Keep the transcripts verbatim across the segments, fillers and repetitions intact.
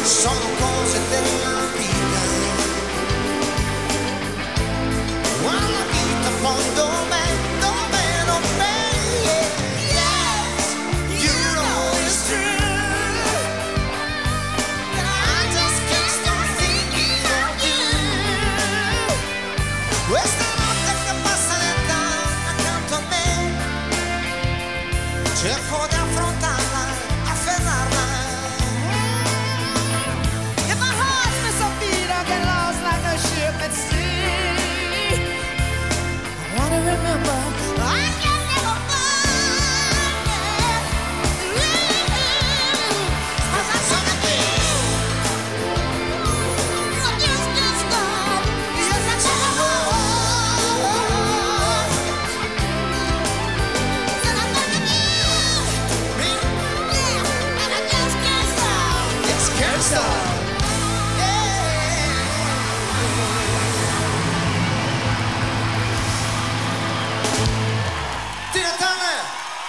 sono cose della vita. Ma la vita poi dov'è, dov'è, dov'è? Yes, you know it's true. I just can't stop thinking of you. Questa notte che passa lenta accanto a me, cerco di affrontarla, afferrarla. If my heart's miss a beat, I get lost like a ship at sea. I wanna remember I can never find. Cause I'm so happy. I just can't stop. Yes, I can. Said I'm gonna be me, yeah, and I just can't stop. Just can't stop. Tina Turner.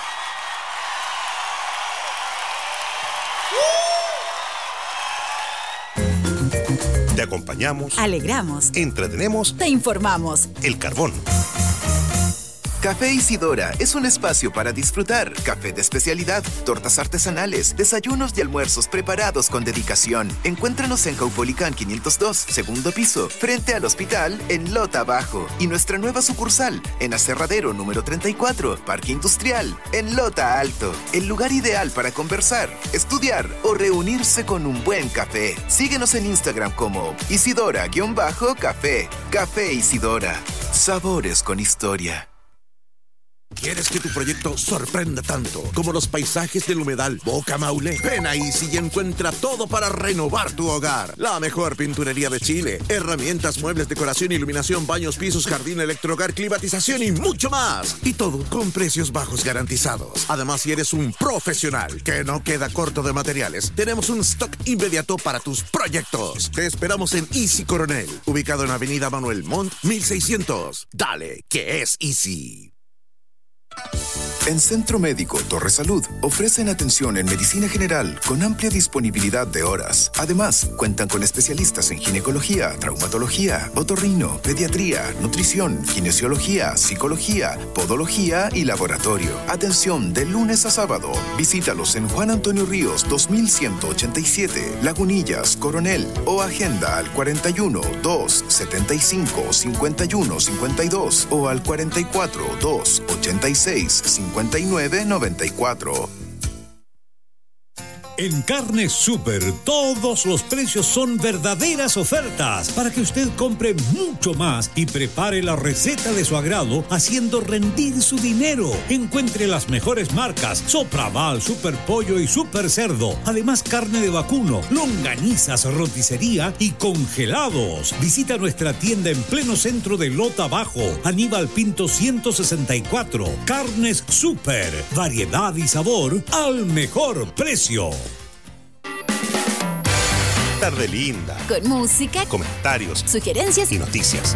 Te acompañamos, Alegramos, entretenemos, te informamos. El Carbón. Café Isidora es un espacio para disfrutar. Café de especialidad, tortas artesanales, desayunos y almuerzos preparados con dedicación. Encuéntranos en Caupolicán quinientos dos, segundo piso, frente al hospital, en Lota Bajo. Y nuestra nueva sucursal, en Aserradero número treinta y cuatro, Parque Industrial, en Lota Alto. El lugar ideal para conversar, estudiar o reunirse con un buen café. Síguenos en Instagram como Isidora-Café. Café Isidora. Sabores con historia. ¿Quieres que tu proyecto sorprenda tanto como los paisajes del humedal Boca Maule? Ven a Easy y encuentra todo para renovar tu hogar. La mejor pinturería de Chile, herramientas, muebles, decoración, iluminación, baños, pisos, jardín, electrohogar, climatización y mucho más. Y todo con precios bajos garantizados. Además, si eres un profesional que no queda corto de materiales, tenemos un stock inmediato para tus proyectos. Te esperamos en Easy Coronel, ubicado en Avenida Manuel Montt, mil seiscientos. Dale, que es Easy. En Centro Médico Torre Salud ofrecen atención en medicina general con amplia disponibilidad de horas. Además, cuentan con especialistas en ginecología, traumatología, otorrino, pediatría, nutrición, kinesiología, psicología, podología y laboratorio. Atención de lunes a sábado. Visítalos en Juan Antonio Ríos dos mil ciento ochenta y siete, Lagunillas, Coronel, o agenda al cuarenta y uno, dos, setenta y cinco, cincuenta y uno, cincuenta y dos o al cuarenta y cuatro, dos, ochenta y seis, cincuenta y nueve, noventa y cuatro. En Carnes Super, todos los precios son verdaderas ofertas para que usted compre mucho más y prepare la receta de su agrado, haciendo rendir su dinero. Encuentre las mejores marcas: Sopraval, Super Pollo y Super Cerdo. Además, carne de vacuno, longanizas, roticería y congelados. Visita nuestra tienda en pleno centro de Lota Bajo, Aníbal Pinto ciento sesenta y cuatro. Carnes Super, variedad y sabor al mejor precio. Tarde linda. Con música, comentarios, sugerencias y noticias.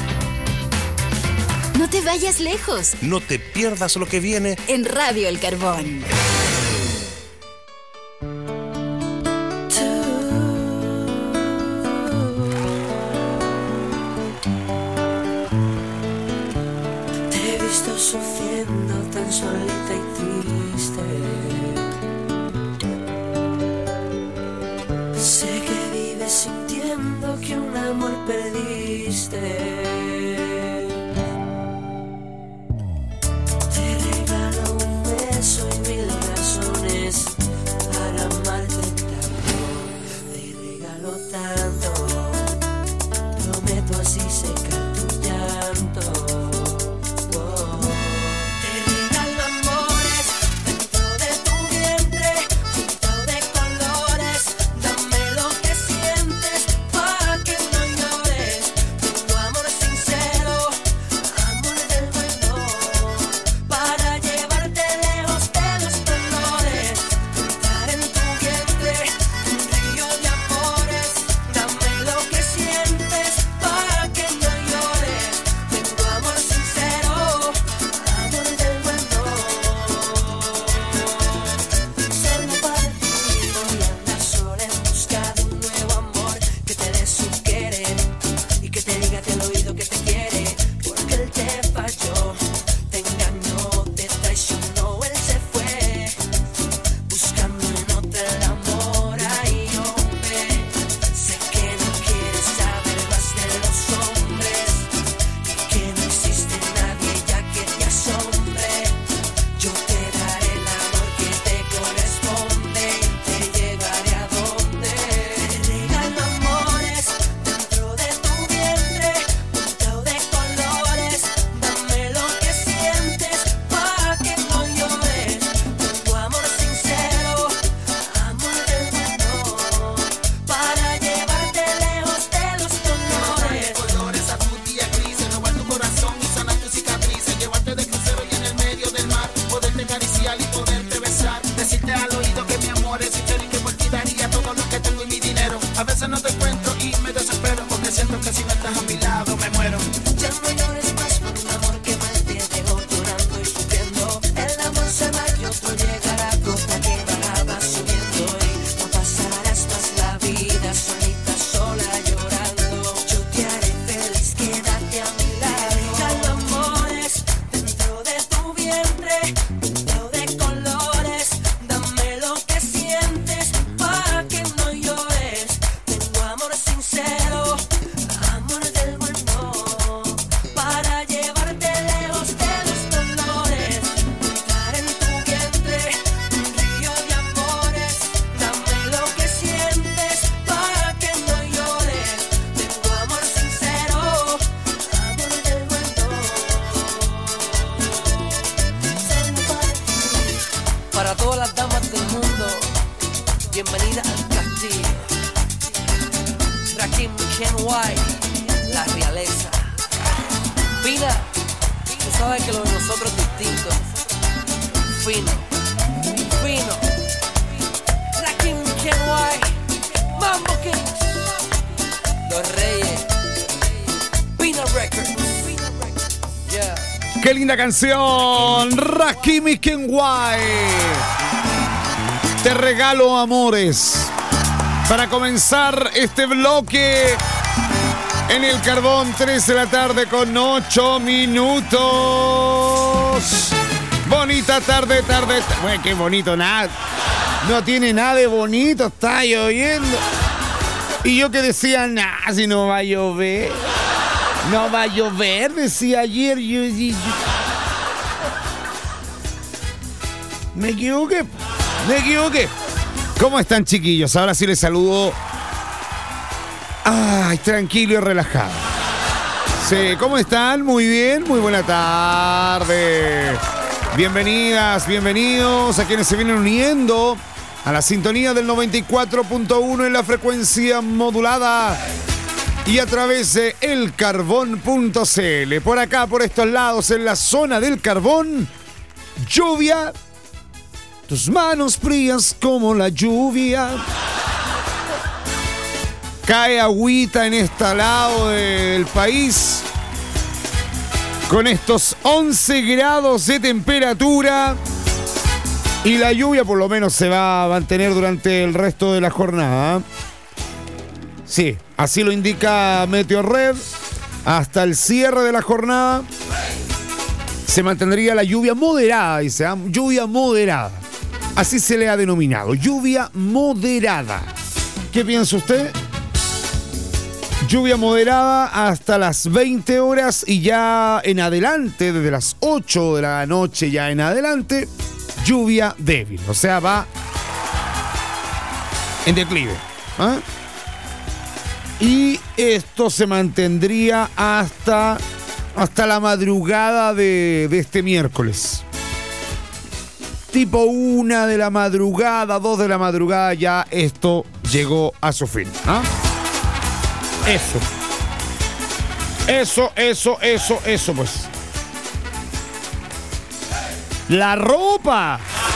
No te vayas lejos. No te pierdas lo que viene en Radio El Carbón. Te he visto sufriendo tan solita y triste. Sé que vives sintiendo que un amor perdiste. Te regalo un beso y mil razones para amarte tanto. Te regalo tanto, prometo así secar tu llanto. Dámelo Rakim Kenway, la realeza. Pina, tú sabes que lo de nosotros es distinto. Fino, fino. Rakim Kenway, Mambo Kings, Los Reyes, Pina Records. Yeah. ¡Qué linda canción! Rakim Kenway. Te regalo amores. Para comenzar este bloque en el Carbón, tres de la tarde con ocho minutos. Bonita tarde, tarde. Bueno, qué bonito, nada. No tiene nada de bonito, está lloviendo. Y yo que decía, nada, si no va a llover. No va a llover, decía ayer. Yo, yo, yo. Me equivoqué, me equivoqué. ¿Cómo están, chiquillos? Ahora sí les saludo. Ay, tranquilo y relajado. Sí, ¿cómo están? Muy bien, muy buena tarde. Bienvenidas, bienvenidos a quienes se vienen uniendo a la sintonía del noventa y cuatro punto uno en la frecuencia modulada y a través de el carbón punto c l. Por acá, por estos lados, en la zona del Carbón, lluvia. Tus manos frías como la lluvia. Cae agüita en este lado del país. Con estos once grados de temperatura. Y la lluvia por lo menos se va a mantener durante el resto de la jornada. Sí, así lo indica Meteorred. Hasta el cierre de la jornada se mantendría la lluvia moderada, dice, ¿eh? Lluvia moderada. Así se le ha denominado, lluvia moderada. ¿Qué piensa usted? Lluvia moderada hasta las veinte horas y ya en adelante, desde las ocho de la noche ya en adelante, lluvia débil. O sea, va en declive. ¿eh? Y esto se mantendría hasta, hasta la madrugada de, de este miércoles. Tipo una de la madrugada, dos de la madrugada, ya esto llegó a su fin. ¿ah? Eso. Eso, eso, eso, eso, pues. La ropa.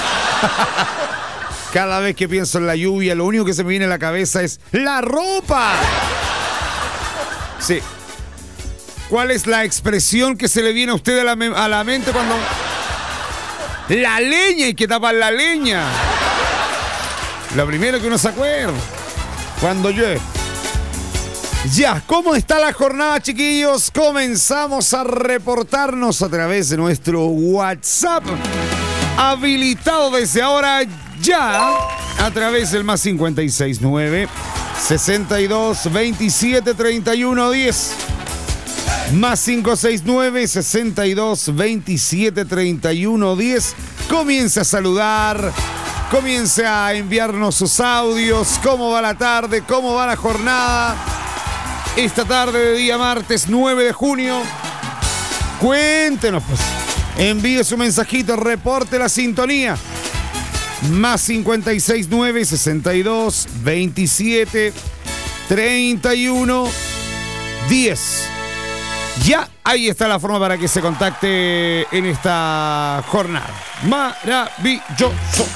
Cada vez que pienso en la lluvia, lo único que se me viene a la cabeza es la ropa. Sí. ¿Cuál es la expresión que se le viene a usted a la, a la mente cuando... La leña, hay que tapar la leña. Lo primero que uno se acuerda cuando llueve. Ya, ¿cómo está la jornada, chiquillos? Comenzamos a reportarnos a través de nuestro WhatsApp, habilitado desde ahora ya, a través del más cincuenta y seis nueve, sesenta y dos, veintisiete, treinta y uno, diez. Más cinco seis nueve, sesenta y dos, veintisiete, treinta y uno, diez. Comience a saludar, comience a enviarnos sus audios. ¿Cómo va la tarde? ¿Cómo va la jornada? Esta tarde de día martes nueve de junio. Cuéntenos, pues. Envíe su mensajito, reporte la sintonía. Más cincuenta y seis nueve, sesenta y dos, veintisiete, treinta y uno, diez. Ya, ahí está la forma para que se contacte en esta jornada. Maravilloso.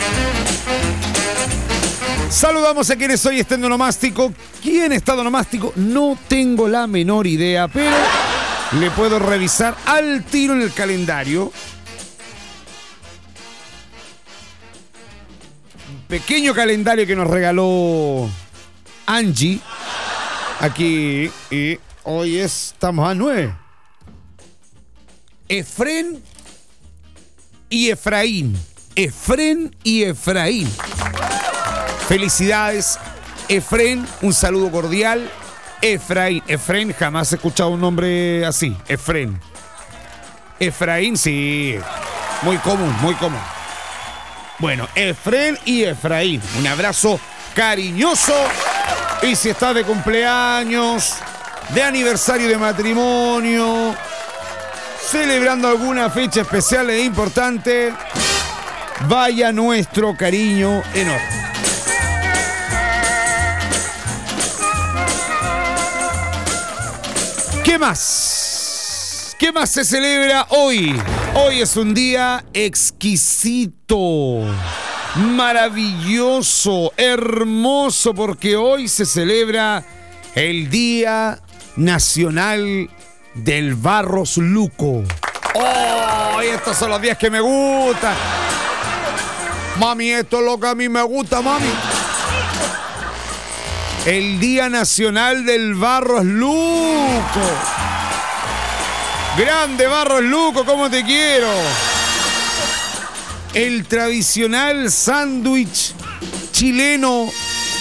Saludamos a quienes hoy estén onomástico. ¿Quién está onomástico? No tengo la menor idea, pero le puedo revisar al tiro en el calendario. Un pequeño calendario que nos regaló Angie. Aquí y... Hoy estamos a nueve. Efrén y Efraín. Efrén y Efraín. Felicidades, Efrén. Un saludo cordial. Efraín. Efrén, jamás he escuchado un nombre así. Efrén. Efraín, sí. Muy común, muy común. Bueno, Efrén y Efraín. Un abrazo cariñoso. Y si estás de cumpleaños, de aniversario de matrimonio, celebrando alguna fecha especial e importante, vaya nuestro cariño enorme. ¿Qué más? ¿Qué más se celebra hoy? Hoy es un día exquisito, maravilloso, hermoso, porque hoy se celebra el Día Nacional del Barros Luco. ¡Oh! Estos son los días que me gustan. Mami, esto es lo que a mí me gusta, mami. El Día Nacional del Barros Luco. Grande Barros Luco, ¿cómo te quiero? El tradicional sándwich chileno.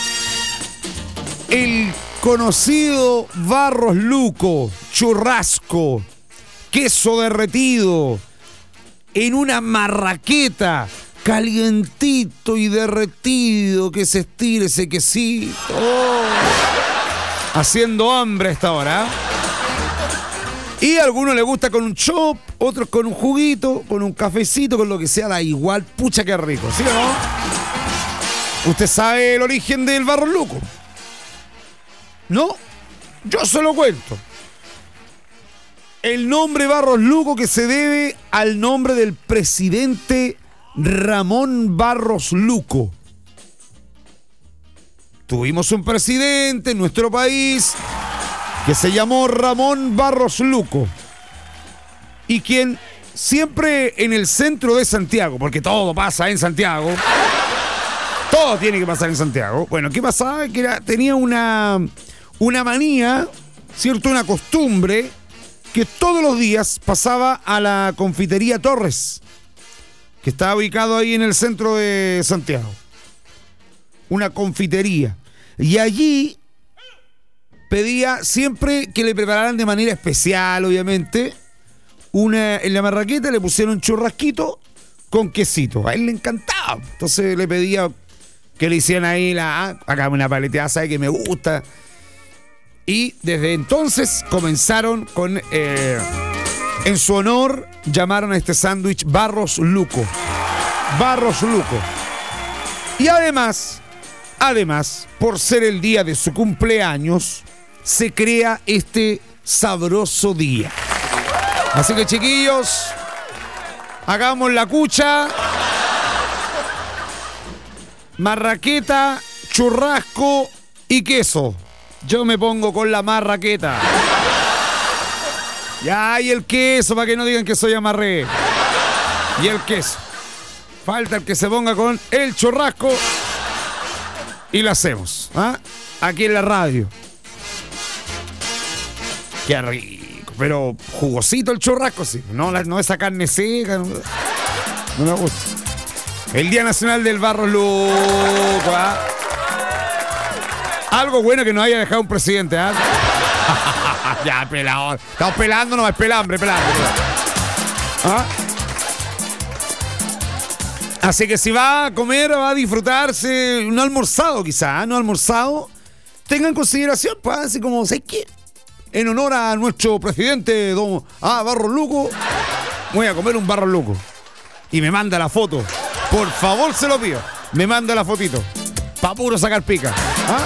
El conocido Barros Luco, churrasco, queso derretido, en una marraqueta, calientito y derretido, que se estire ese quesito. Oh. Haciendo hambre a esta hora. Y a algunos les gusta con un chop, otros con un juguito, con un cafecito, con lo que sea, da igual. Pucha, qué rico, ¿sí o no? ¿Usted sabe el origen del Barros Luco? ¿No? Yo se lo cuento. El nombre Barros Luco que se debe al nombre del presidente Ramón Barros Luco. Tuvimos un presidente en nuestro país que se llamó Ramón Barros Luco, y quien siempre en el centro de Santiago, porque todo pasa en Santiago, todo tiene que pasar en Santiago. Bueno, ¿qué pasaba? Que era, tenía una, una manía, ¿cierto? Una costumbre, que todos los días pasaba a la confitería Torres, que está ubicado ahí en el centro de Santiago. Una confitería. Y allí pedía siempre que le prepararan de manera especial, obviamente, una, en la marraqueta le pusieron un churrasquito con quesito. A él le encantaba. Entonces le pedía que le hicieran ahí la, acá una paleteada, sabe que me gusta. Y desde entonces comenzaron con, eh, en su honor, llamaron a este sándwich Barros Luco. Barros Luco. Y además, además, por ser el día de su cumpleaños, se crea este sabroso día. Así que, chiquillos, hagamos la cucha. Marraqueta, churrasco y queso. Yo me pongo con la marraqueta. Ya, y el queso, para que no digan que soy amarré. Y el queso. Falta el que se ponga con el churrasco. Y lo hacemos, ¿ah? Aquí en la radio. Qué rico. Pero jugosito el churrasco, sí. No, la, no esa carne seca. No, no me gusta. El Día Nacional del Barros Luco, ¿ah? Algo bueno que nos haya dejado un presidente, ¿ah? Ya, pelado. Estamos pelando, no es pelambre, pelambre. ¿Ah? Así que si va a comer, va a disfrutarse, no almorzado quizá, no almorzado, tengan consideración, pues, así como, ¿sabes qué? En honor a nuestro presidente, don ah, Barros Luco, voy a comer un Barros Luco. Y me manda la foto. Por favor, se lo pido. Me manda la fotito. Pa' puro sacar pica. ¿Ah?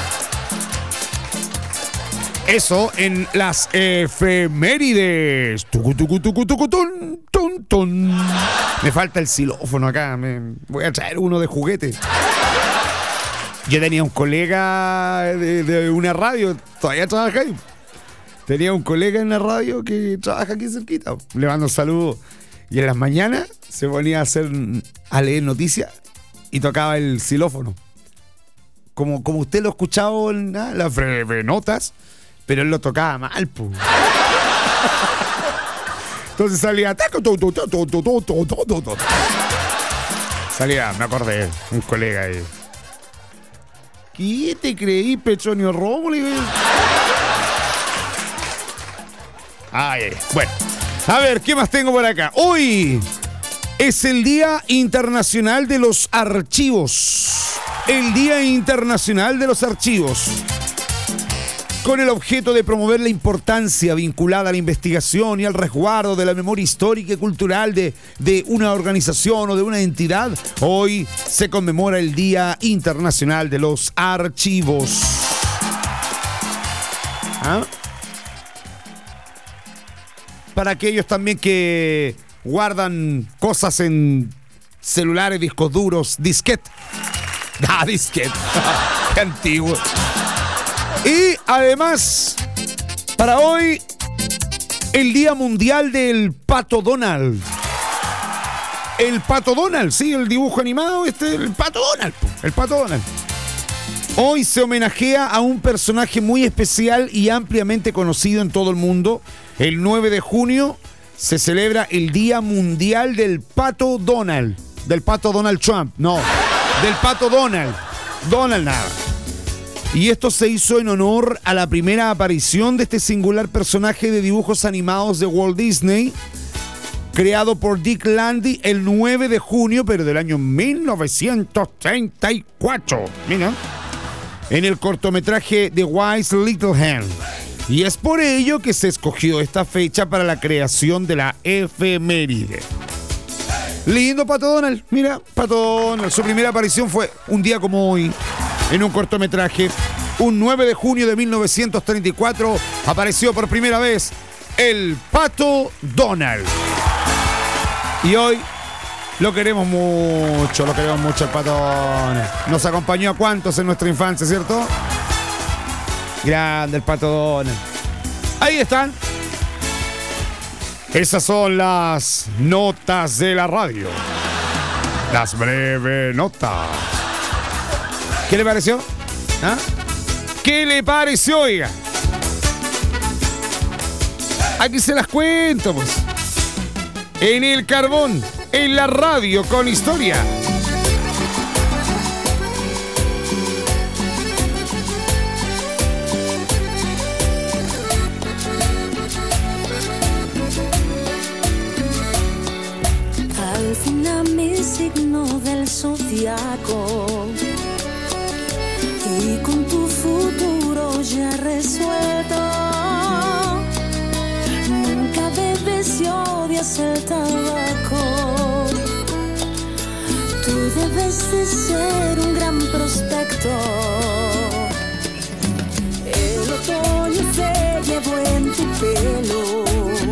Eso en las efemérides. Tucu, tucu, tucu, tucu, tun, tun, tun. Me falta el xilófono acá. Me voy a traer uno de juguete. Yo tenía un colega de, de una radio. Todavía trabaja ahí. Tenía un colega en la radio que trabaja aquí cerquita. Le mando un saludo. Y en las mañanas se ponía a hacer, a leer noticias y tocaba el xilófono. Como, como usted lo ha escuchado en ¿no? las breve notas, pero él lo tocaba mal, pues. Entonces salía. Salía, me acordé, un colega ahí. ¿Qué te creí, Petronio Rómulo? Ay, bueno. A ver, ¿qué más tengo por acá? Hoy es el Día Internacional de los Archivos. El Día Internacional de los Archivos. Con el objeto de promover la importancia vinculada a la investigación y al resguardo de la memoria histórica y cultural de, de una organización o de una entidad, hoy se conmemora el Día Internacional de los Archivos. ¿Ah? para aquellos también que guardan cosas en celulares, discos duros, disquete. Ah, disquete. Qué antiguo. Y además, para hoy, el Día Mundial del Pato Donald. El Pato Donald, sí, el dibujo animado, este, el Pato Donald. El Pato Donald. Hoy se homenajea a un personaje muy especial y ampliamente conocido en todo el mundo. El nueve de junio se celebra el Día Mundial del Pato Donald. Del Pato Donald Trump, no. Del Pato Donald. Donald nada. Y esto se hizo en honor a la primera aparición de este singular personaje de dibujos animados de Walt Disney, creado por Dick Landy el nueve de junio, pero del año mil novecientos treinta y cuatro. Mira. En el cortometraje The Wise Little Hand. Y es por ello que se escogió esta fecha para la creación de la efeméride. Lindo Pato Donald, mira, Pato Donald. Su primera aparición fue un día como hoy, en un cortometraje. Un nueve de junio de mil novecientos treinta y cuatro apareció por primera vez el Pato Donald. Y hoy lo queremos mucho, lo queremos mucho el Pato Donald. Nos acompañó a cuantos en nuestra infancia, ¿cierto? Grande el Pato Donald. Ahí están. Esas son las notas de la radio. Las breves notas. ¿Qué le pareció? ¿Ah? ¿Qué le pareció, oiga? Aquí se las cuento, pues. En el carbón, en la radio con historia. Al final mi signo del zodiaco, y con tu futuro ya resuelto. Nunca bebes y odias el tabaco. Tú debes de ser un gran prospecto. El otoño se llevó en tu pelo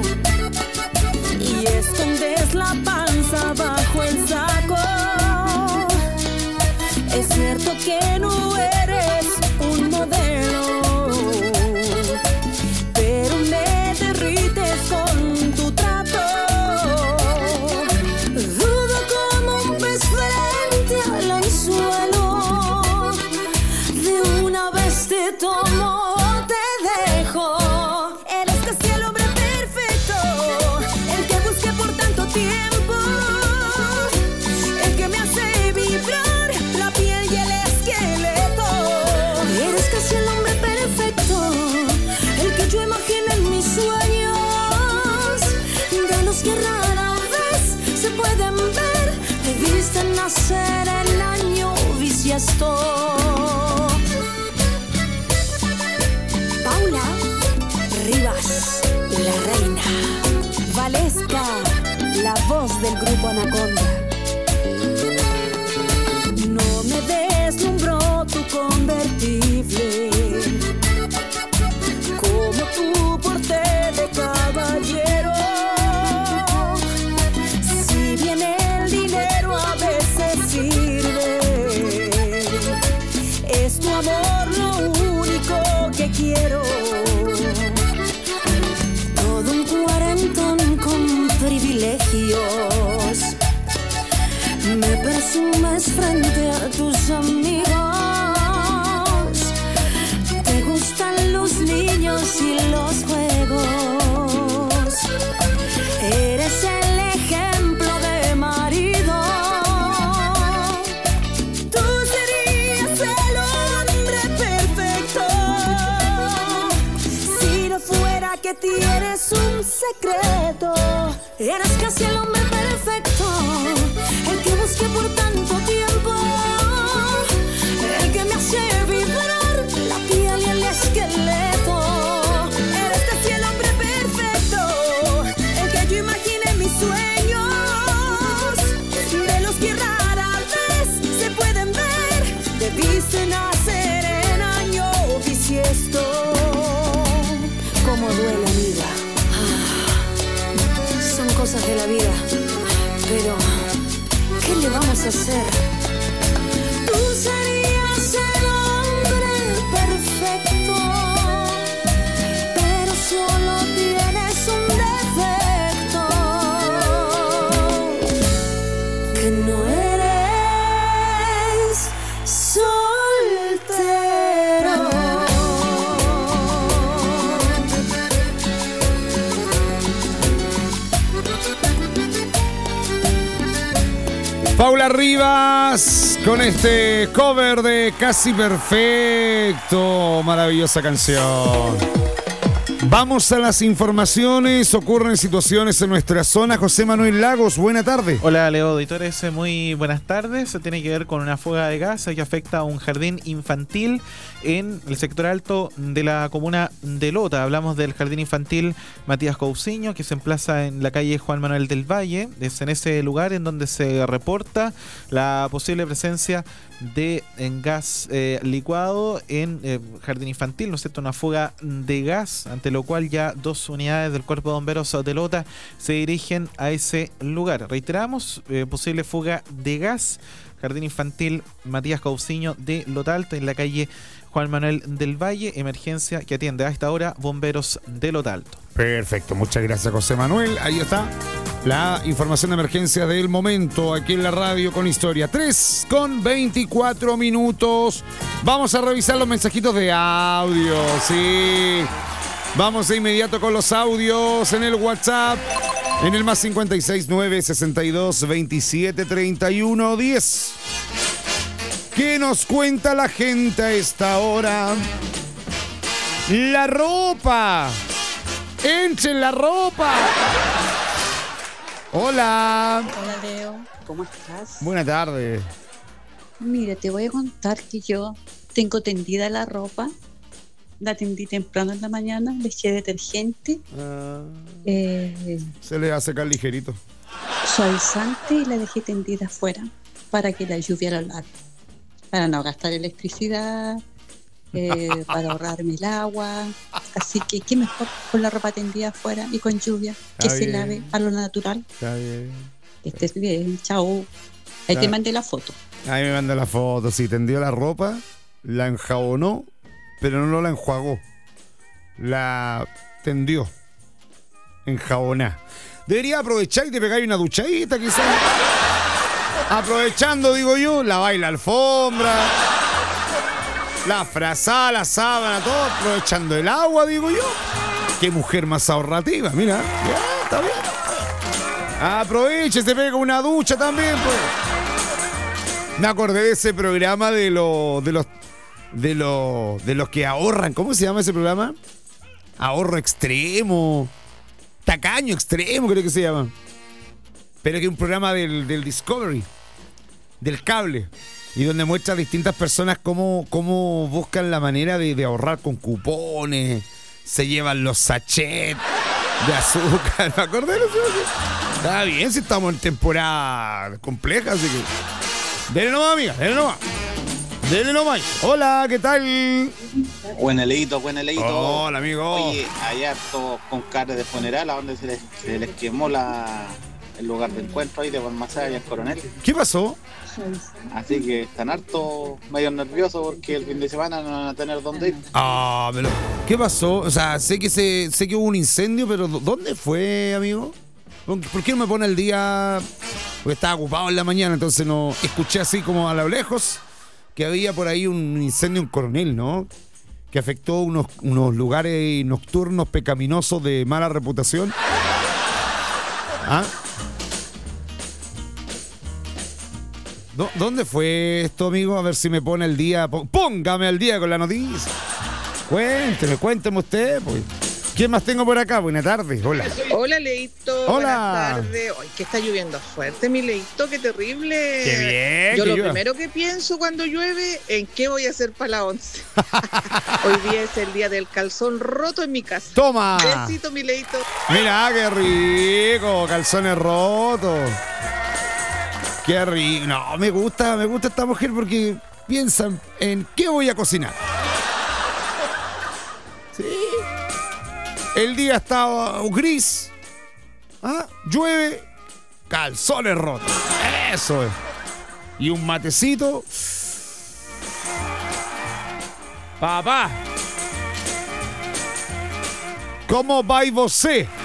y escondes la panza bajo el saco. Es cierto que no eres un modelo, pero me derrites con tu trato. Dudo como un pez frente al anzuelo. De una vez te tomo, te dejo. Eres casi el hombre perfecto, el que busqué por tanto tiempo, el que me hace vibrar la piel y el esqueleto. Eres casi el hombre perfecto, el que yo imagino en mis sueños, de los que rara vez se pueden ver. Debiste nacer el año bisiesto. Paula Rivas, la reina. Valesca, la voz del grupo Anaconda. No me deslumbró tu convertible, como tu porte de caballero. Si bien el dinero a veces sirve, es tu amor lo único que quiero. Todo un cuarentón con privilegios, me presumes frente a tus amigos. Te gustan los niños y los juegos. Eres el ejemplo de marido. Tú serías el hombre perfecto, si no fuera que tienes un secreto. Eres casi el hombre perfecto, el que busqué por tanto tiempo, el que me hace vibrar la piel y el esqueleto. Eres casi el hombre perfecto, el que yo imaginé en mis sueños, de los que rara vez se pueden ver. Debiste nacer en año bisiesto. Como duele, amiga. cosas de la vida, pero ¿qué le vamos a hacer? Tú serías el hombre perfecto, pero solo tienes un defecto, que no eres soltero. Paula Rivas con este cover de Casi Perfecto. Maravillosa canción. Vamos a las informaciones. Ocurren situaciones en nuestra zona. José Manuel Lagos, buena tarde. Hola, Leo Auditores, muy buenas tardes. Se tiene que ver con una fuga de gas que afecta a un jardín infantil en el sector alto de la comuna de Lota. Hablamos del jardín infantil Matías Cousiño, que se emplaza en la calle Juan Manuel del Valle. Es en ese lugar en donde se reporta la posible presencia de en gas eh, licuado en eh, jardín infantil, ¿no es cierto? Una fuga de gas, ante lo cual ya dos unidades del Cuerpo de Bomberos de Lota se dirigen a ese lugar. Reiteramos, eh, posible fuga de gas, jardín infantil Matías Cousiño de Lota Alta, en la calle Juan Manuel del Valle, emergencia que atiende a esta hora Bomberos de Lota Alto. Perfecto, muchas gracias, José Manuel. Ahí está la información de emergencia del momento aquí en la radio con historia. tres con veinticuatro minutos. Vamos a revisar los mensajitos de audio, sí. Vamos de inmediato con los audios en el WhatsApp, en el más cincuenta y seis, nueve sesenta y dos, veintisiete, treinta y uno, diez. ¿Qué nos cuenta la gente a esta hora? La ropa. ¡Entre la ropa! Hola. Hola, Leo. ¿Cómo estás? Buenas tardes. Mira, te voy a contar que yo tengo tendida la ropa. La tendí temprano en la mañana, le eché detergente. Ah, eh, se le hace secar ligerito. Suavizante y la dejé tendida afuera para que la lluvia la lave. Para no gastar electricidad, eh, para ahorrarme el agua. Así que qué mejor con la ropa tendida afuera y con lluvia, que Está se bien. lave a lo natural. Está bien. Que estés bien, chao. Ahí Ya. te mandé la foto. Ahí me manda la foto. Sí, tendió la ropa, la enjabonó, pero no la enjuagó. La tendió. Enjaboná. Debería aprovechar y te pegar una duchadita, quizás. Aprovechando, digo yo, la baila alfombra, la frazada, la sábana, todo, aprovechando el agua, digo yo. Qué mujer más ahorrativa, mira. Ya, está bien. Aproveche, se pega una ducha también, pues. Me acordé de ese programa de los de los de los de los que ahorran. ¿Cómo se llama ese programa? Ahorro extremo. Tacaño extremo, creo que se llama. Pero que es un programa del, del Discovery, del cable, y donde muestra a distintas personas cómo, cómo buscan la manera de, de ahorrar con cupones, se llevan los sachets de azúcar. ¿Me acordé de eso? Está bien, si estamos en temporada compleja, así que... Dele nomás, amiga, dele nomás. Dele nomás. Hola, ¿qué tal? Buen eleito, buen eleito. Hola, amigo. Oye, hay harto con carne de funeral, a donde se les, se les quemó la... el lugar de encuentro ahí de Balmazada y el Coronel. ¿Qué pasó? Así que están harto medio nerviosos porque el fin de semana no van a tener dónde ir. Ah, pero ¿qué pasó? O sea, sé que se, sé que hubo un incendio, pero ¿dónde fue, amigo? ¿Por qué no me pone el día? Porque estaba ocupado en la mañana, entonces no escuché así como a lo lejos que había por ahí un incendio en Coronel, ¿no? Que afectó unos, unos lugares nocturnos pecaminosos de mala reputación. ¿Ah? ¿Dónde fue esto, amigo? A ver si me pone el día. Póngame al día con la noticia. Cuénteme, cuénteme usted, pues. ¿Quién más tengo por acá? Buenas tardes, hola. Hola, Leito. Hola. Buenas tardes. Ay, que está lloviendo fuerte, mi Leito, qué terrible. Qué bien. Yo que lo llueva. primero que pienso cuando llueve, ¿en qué voy a hacer para la once? Hoy día es el día del calzón roto en mi casa. Toma. Besito, mi Leito. Mira, qué rico, calzones rotos. Qué rico. No, me gusta, me gusta esta mujer porque piensa en qué voy a cocinar. Sí. El día estaba gris, ¿Ah? Llueve, calzones rotos. Eso es. Y un matecito. Papá. ¿Cómo vais vos?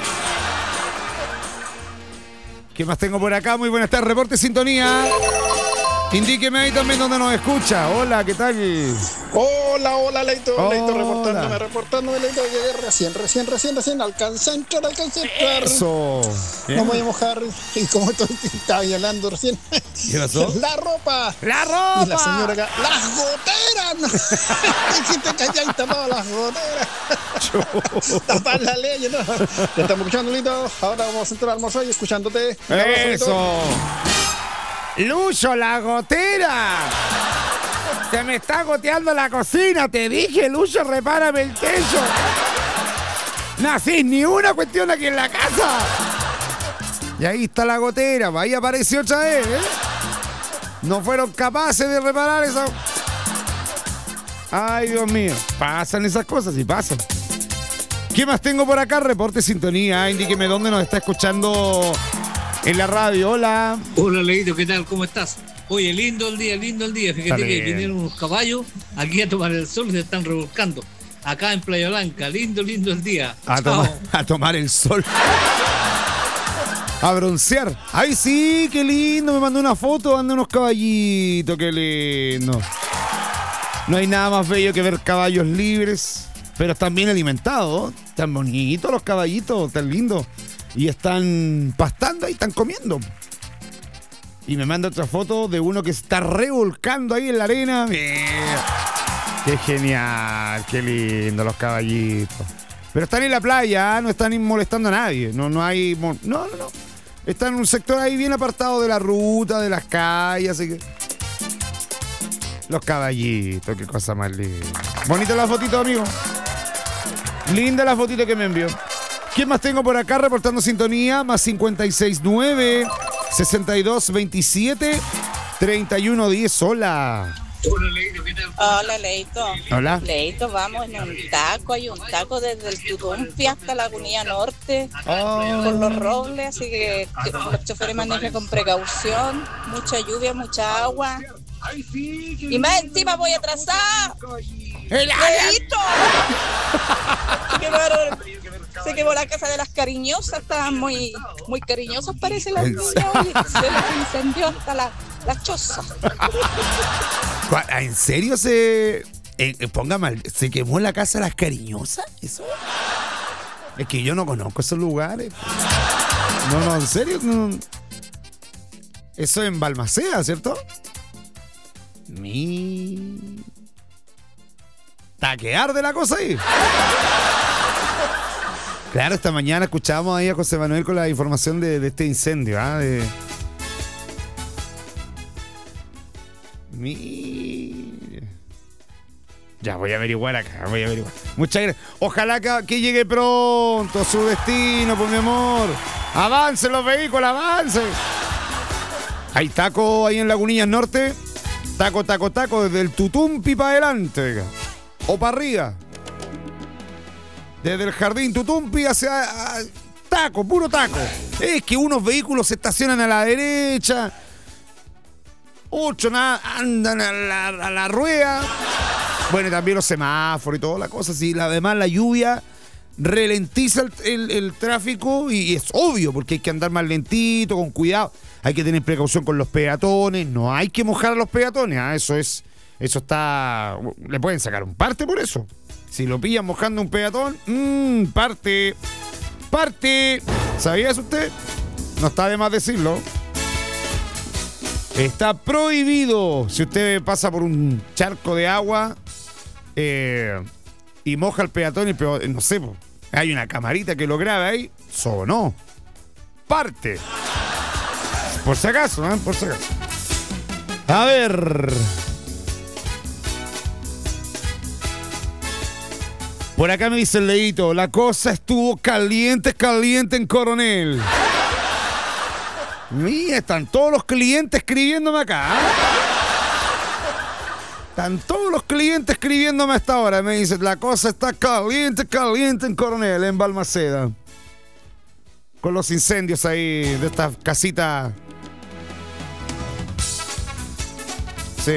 ¿Qué más tengo por acá? Muy buenas tardes, reporte sintonía. Indíqueme ahí también donde nos escucha. Hola, ¿qué tal? Hola, hola, Leito, Hola. Leito, reportándome, reportándome, Leito, llegué recién, recién, recién, recién, alcancé a entrar, alcancé a entrar. Eso. No me voy a mojar, y como estoy, estaba hablando recién. ¿Qué pasó? La ropa. ¡La ropa! Y la señora acá, ¡las goteras! Si te callas y tapaba las goteras. Tapar la ley, ¿no? Ya estamos escuchando, Leito. Ahora vamos a entrar al almorzar y escuchándote. Un abrazo, Leito. Eso. Lucho, la gotera. Se me está goteando la cocina. Te dije, Lucho, repárame el techo. No hacís ni una cuestión aquí en la casa. Y ahí está la gotera. Ahí apareció otra vez, ¿eh? No fueron capaces de reparar eso. Ay, Dios mío. Pasan esas cosas y pasan. ¿Qué más tengo por acá? Reporte sintonía. Indíqueme dónde nos está escuchando en la radio. Hola. Hola, Leito, ¿qué tal? ¿Cómo estás? Oye, lindo el día, lindo el día. Fíjate Está que bien. vinieron unos caballos aquí a tomar el sol y se están revolcando. Acá en Playa Blanca, lindo, lindo el día. A, Chao. toma- a tomar el sol. A broncear. Ay, sí, qué lindo. Me mandó una foto, anda unos caballitos, qué lindo. No hay nada más bello que ver caballos libres, pero están bien alimentados. Tan bonitos los caballitos, tan lindos. Y están pastando ahí, están comiendo. Y me manda otra foto de uno que está revolcando ahí en la arena. Mira. Qué genial, qué lindo los caballitos. Pero están en la playa, ¿eh? No están molestando a nadie. No, no hay. mo- No, no, no. Están en un sector ahí bien apartado de la ruta, de las calles, así que. Los caballitos, qué cosa más linda. Bonita la fotito, amigo. Linda la fotito que me envió. ¿Quién más tengo por acá reportando sintonía? Más cincuenta y seis nueve, sesenta y dos veintisiete, treinta y uno diez. Hola. Hola, Leito, ¿qué tal? Hola, Leito. Hola. Leito, vamos en un taco. Hay un taco desde el Tutumpi hasta la Agunía Norte, Oh. por los robles, así que, que los choferes manejen con precaución. Mucha lluvia, mucha agua. Y más encima voy atrasada. ¡Leito! Se quemó, se quemó la casa de las cariñosas. Estaban muy, muy cariñosas, parece la ¿En niña. Y se les incendió hasta la, la choza. ¿Cuál- ¿En serio se. eh, eh, ponga mal, ¿se quemó la casa de las cariñosas? ¿Eso? Es que yo no conozco esos lugares. No, no, en serio. No. Eso en Balmaceda, ¿cierto? Mi. Taquear de la cosa ahí. Claro, esta mañana escuchábamos ahí a José Manuel con la información de, de este incendio, ¿ah? De. Mire. Ya voy a averiguar acá, voy a averiguar. Muchas gracias. Ojalá que, que llegue pronto a su destino, pues mi amor. Avancen los vehículos, avancen. Hay taco ahí en Lagunillas Norte. Taco, taco, taco, desde el Tutumpi para adelante, oiga. O para arriba. Desde el jardín Tutumpi hacia... a- taco, puro taco. Es que unos vehículos se estacionan a la derecha. Otros nada, andan a la, a la rueda. Bueno, y también los semáforos y toda la cosa. Sí, además la lluvia ralentiza el, el- el tráfico y, y es obvio porque hay que andar más lentito, con cuidado. Hay que tener precaución con los peatones. No hay que mojar a los peatones. ¿ah? Eso es, eso está... Le pueden sacar un parte por eso. Si lo pillan mojando un peatón, mmm, parte. Parte. ¿Sabías usted? No está de más decirlo. Está prohibido. Si usted pasa por un charco de agua eh, y moja el peatón, y peatón, no sé, po, hay una camarita que lo graba ahí, sonó. Parte. Por si acaso, ¿eh? Por si acaso. A ver. Por acá me dice el Leito, la cosa estuvo caliente, caliente en Coronel. Mira, están todos los clientes escribiéndome acá. ¿eh? Están todos los clientes escribiéndome a esta hora. Me dicen, la cosa está caliente, caliente en Coronel, en Balmaceda. con los incendios ahí de esta casita. Sí.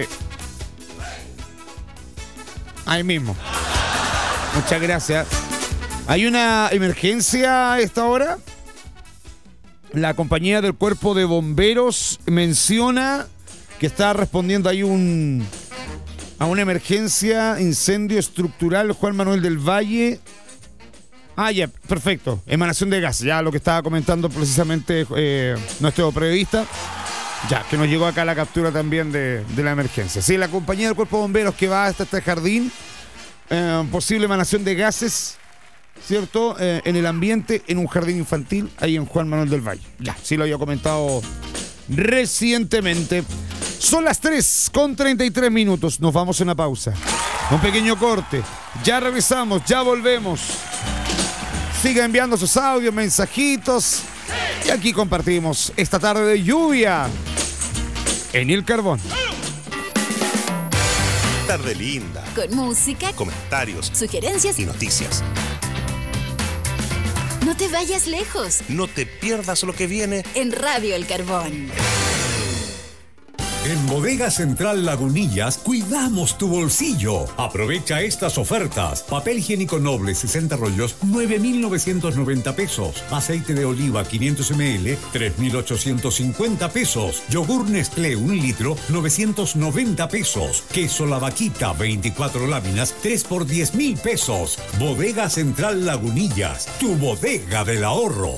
Ahí mismo. Muchas gracias. Hay una emergencia a esta hora. La compañía del Cuerpo de Bomberos menciona que está respondiendo ahí un, a una emergencia, incendio estructural, Juan Manuel del Valle. Ah, ya, perfecto. Emanación de gas, ya lo que estaba comentando precisamente eh, nuestro periodista. Ya, que nos llegó acá la captura también de, de la emergencia. Sí, la compañía del Cuerpo de Bomberos que va hasta este jardín, eh, posible emanación de gases, ¿cierto? Eh, en el ambiente, en un jardín infantil, ahí en Juan Manuel del Valle. Ya, sí lo había comentado recientemente. Son las tres con treinta y tres minutos. Nos vamos a una pausa. Un pequeño corte. Ya regresamos, ya volvemos. Siga enviando sus audios, mensajitos. Y aquí compartimos esta tarde de lluvia en El Carbón. Tarde linda. Con música, comentarios, sugerencias y noticias. No te vayas lejos. No te pierdas lo que viene en Radio El Carbón. En Bodega Central Lagunillas cuidamos tu bolsillo. Aprovecha estas ofertas. Papel higiénico noble sesenta rollos, nueve mil novecientos noventa pesos. Aceite de oliva quinientos mililitros, tres mil ochocientos cincuenta pesos. Yogur Nestlé un litro, novecientos noventa pesos. Queso La Vaquita veinticuatro láminas, tres por diez mil pesos. Bodega Central Lagunillas, tu bodega del ahorro.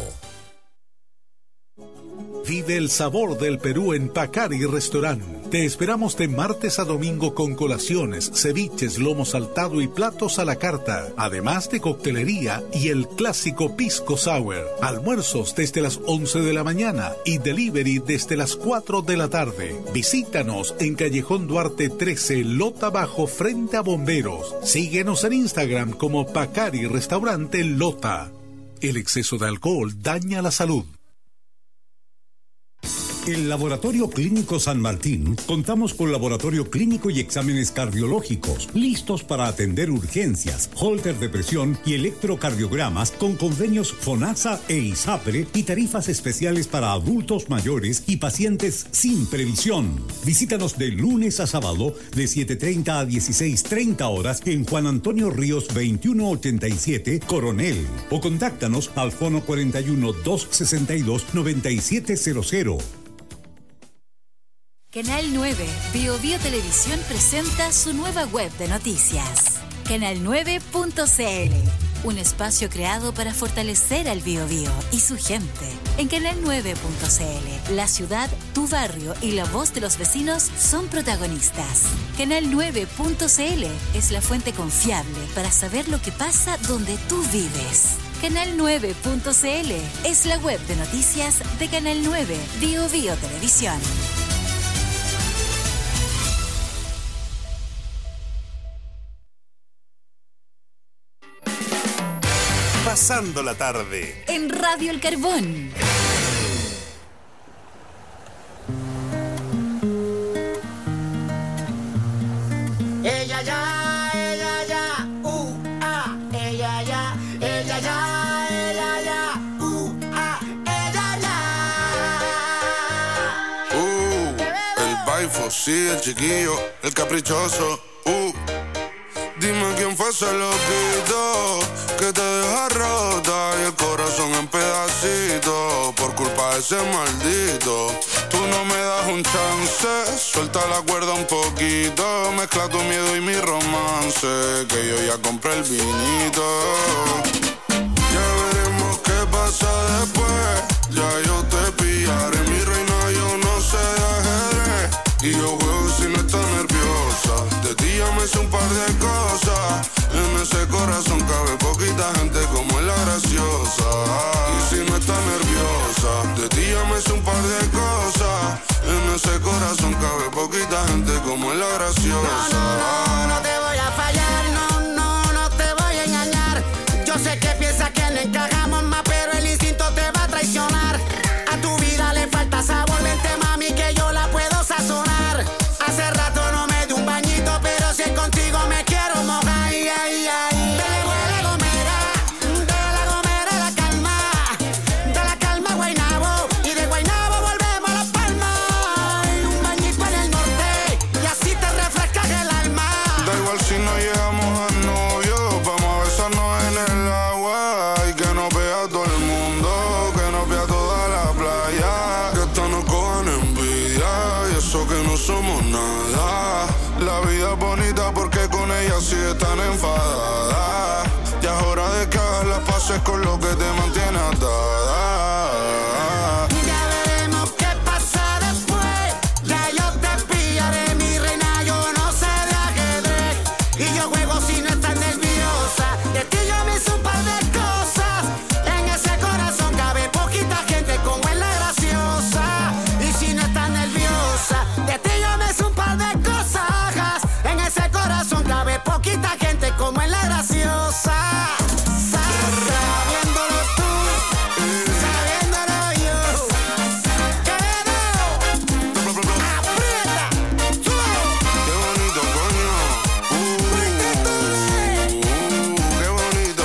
Vive el sabor del Perú en Pacari Restaurant. Te esperamos de martes a domingo con colaciones, ceviches, lomo saltado y platos a la carta, además de coctelería y el clásico pisco sour. Almuerzos desde las once de la mañana y delivery desde las cuatro de la tarde. Visítanos en Callejón Duarte trece, Lota Bajo, frente a Bomberos. Síguenos en Instagram como Pacari Restaurante Lota. El exceso de alcohol daña la salud. En Laboratorio Clínico San Martín contamos con laboratorio clínico y exámenes cardiológicos listos para atender urgencias, holter de presión y electrocardiogramas con convenios FONASA e ISAPRE y tarifas especiales para adultos mayores y pacientes sin previsión. Visítanos de lunes a sábado de siete treinta a dieciséis treinta horas en Juan Antonio Ríos veintiuno ochenta y siete, Coronel, o contáctanos al fono cuarenta y uno, doscientos sesenta y dos, noventa y siete cero cero. Canal nueve, Bio Bio Televisión presenta su nueva web de noticias. canal nueve punto c l, un espacio creado para fortalecer al Bio Bio y su gente. En canal nueve punto c l, la ciudad, tu barrio y la voz de los vecinos son protagonistas. canal nueve punto c l es la fuente confiable para saber lo que pasa donde tú vives. canal nueve punto c l es la web de noticias de Canal nueve, Bio Bio Televisión. Pasando la tarde en Radio El Carbón. Ella ya, ella ya, uh, ah, ella ya, ella ya, ella ya, uh, ah, ella ya. Uh, el baifo, sí, el chiquillo, el caprichoso, uh. Dime quién fue ese loquito que te deja rota y el corazón en pedacitos por culpa de ese maldito. Tú no me das un chance, suelta la cuerda un poquito, mezcla tu miedo y mi romance, que yo ya compré el vinito. Ya veremos qué pasa después, ya yo te pillaré, mi reina, yo no sé de ajedrez y yo juego si no estás nerviosa. De ti ya me sé un par de cosas, en ese corazón cabe poquita gente como es la graciosa. Y si no estás nerviosa, de ti ya me sé un par de cosas, en ese corazón cabe poquita gente como es la graciosa. No, no, no, no te voy a fallar, no, no, no te voy a engañar. haces con lo que te mantiene atada. Ya veremos qué pasa después. Ya yo te pillaré, mi reina, yo no sé de ajedrez. Y yo juego si no estás nerviosa. De ti yo me hice un par de cosas. En ese corazón cabe poquita gente como es la graciosa. Y si no estás nerviosa, de ti yo me hice un par de cosas. En ese corazón cabe poquita gente como es la graciosa. Sabiéndolo tú, sabiéndolo yo. Quedo, aprieta, tú. Qué bonito, coño. Uh, uh, qué bonito.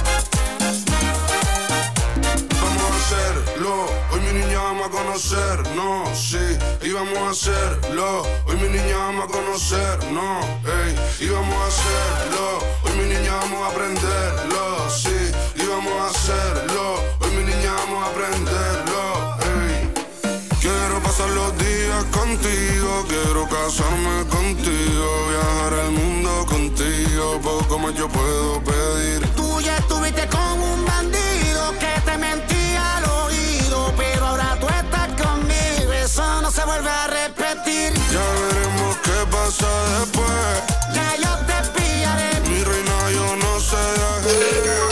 Vamos a hacerlo. Hoy mi niña vamos a conocernos, sí. Y vamos a hacerlo. Hoy mi niña vamos a conocernos, ey. Y vamos a hacerlo. Hoy mi niña vamos a aprenderlo, sí. Y vamos a hacerlo. Hoy mi niña vamos a aprenderlo, ey. Quiero pasar los días contigo, quiero casarme contigo, viajar el mundo contigo, poco más yo puedo pedir. Tú ya estuviste con un bandido que te mentía al oído, pero ahora tú estás conmigo, eso no se vuelve a repetir. Ya veremos qué pasa después. Ya yo te pillaré, mi reina, yo no sé de ajedrez.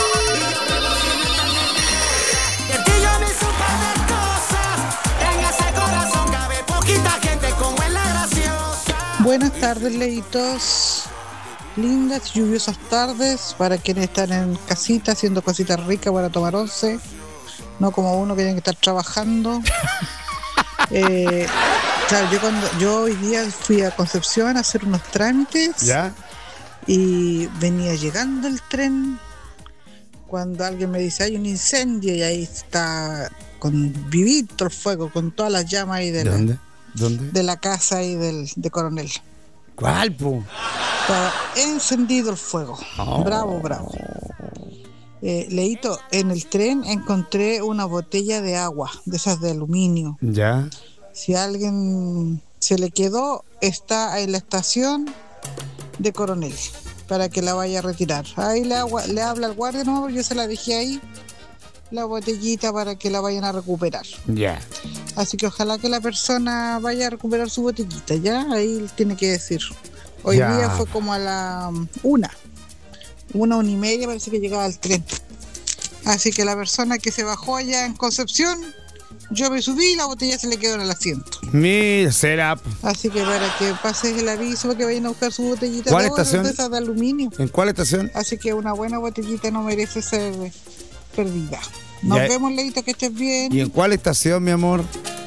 de ti yo me hice un par de cosas. En ese corazón cabe poquita gente como es la graciosa. Buenas tardes, leitos. Lindas, lluviosas tardes para quienes están en casita haciendo cositas ricas para tomar once. No como uno que tiene que estar trabajando. eh, claro, yo, cuando, yo hoy día fui a Concepción a hacer unos trámites. ¿Ya? Y venía llegando el tren cuando alguien me dice hay un incendio y ahí está con vivito el fuego, con todas las llamas ahí de, ¿Dónde? La, ¿Dónde? de la casa ahí del, de Coronel. ¿Cuál, po? Estaba encendido el fuego. Oh. Bravo, bravo. Eh, Leito, en el tren encontré una botella de agua, de esas de aluminio. Ya. Si a alguien se le quedó, está en la estación de Coronel para que la vaya a retirar. Ahí le, agua, le habla al guardia, no, yo se la dejé ahí, la botellita, para que la vayan a recuperar. Ya. Así que ojalá que la persona vaya a recuperar su botellita, ¿ya? Ahí tiene que decir. Hoy Ya. día fue como a la um, una, una, una y media parece que llegaba el tren. Así que la persona que se bajó allá en Concepción, yo me subí y la botella se le quedó en el asiento. Mira, será. Así que para que pases el aviso para que vayan a buscar su botellita ¿Cuál de oro, estación? de esas de aluminio. ¿En cuál estación? Así que una buena botellita no merece ser perdida. Nos Ya. vemos, Leito, que estés bien. ¿Y en cuál estación, mi amor?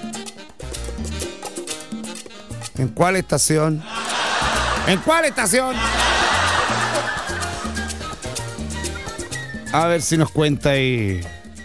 ¿En cuál estación? ¿En cuál estación? A ver si nos cuenta ahí.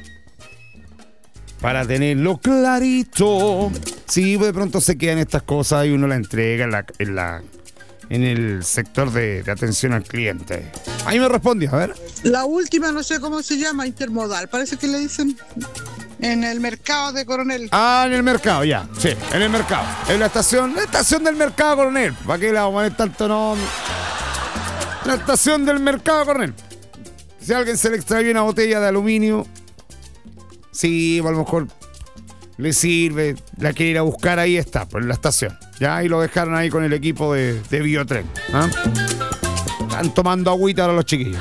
Para tenerlo clarito. Sí, de pronto se quedan estas cosas y uno la entrega en la, en la en el sector de, de atención al cliente. Ahí me respondió, a ver. La última, no sé cómo se llama, intermodal. Parece que le dicen en el mercado de Coronel. Ah, en el mercado, ya. Sí, en el mercado. En la estación, la estación del mercado, Coronel. ¿Para qué le vamos a poner tanto nombre? La estación del mercado, Coronel. Si a alguien se le extravió una botella de aluminio, sí, a lo mejor le sirve, la quiere ir a buscar, ahí está, pues en la estación. Ya, y lo dejaron ahí con el equipo de, de Biotren. ¿Ah? Están tomando agüita ahora los chiquillos.